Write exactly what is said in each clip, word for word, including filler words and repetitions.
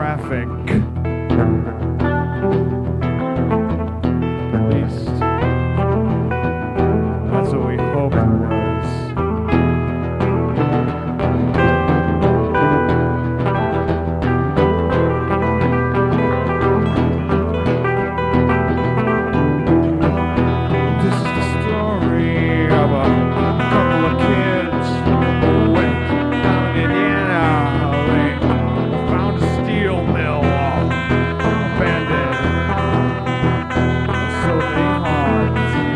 traffic. At least that's what we hope it was. This is the story of a couple of kids who went down in Indiana. They found a steel mill abandoned, so they haunt.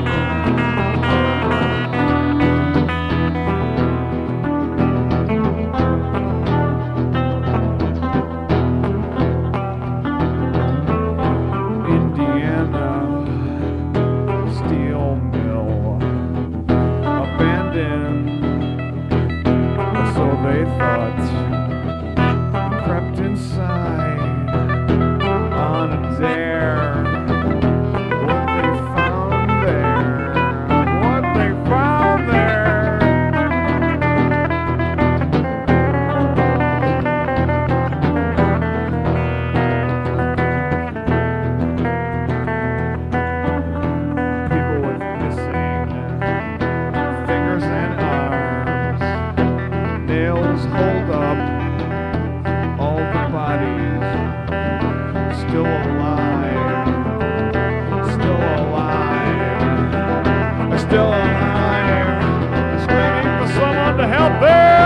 Indiana steel mill abandoned, so they thought. Crept inside on a dare. What they found there, what they found there. People with missing fingers and arms, nails hold up all the bodies, still alive, still alive, still alive, screaming for someone to help them.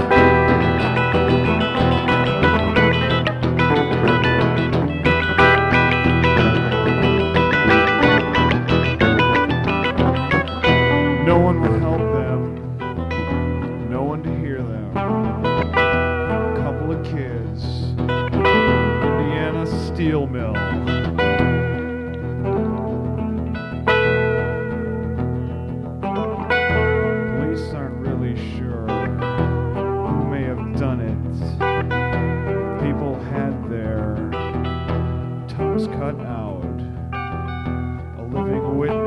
No one would help them, no one to hear them. A couple of kids, Indiana steel mill. Police aren't really sure who may have done it. People had their tongues cut out. A living witness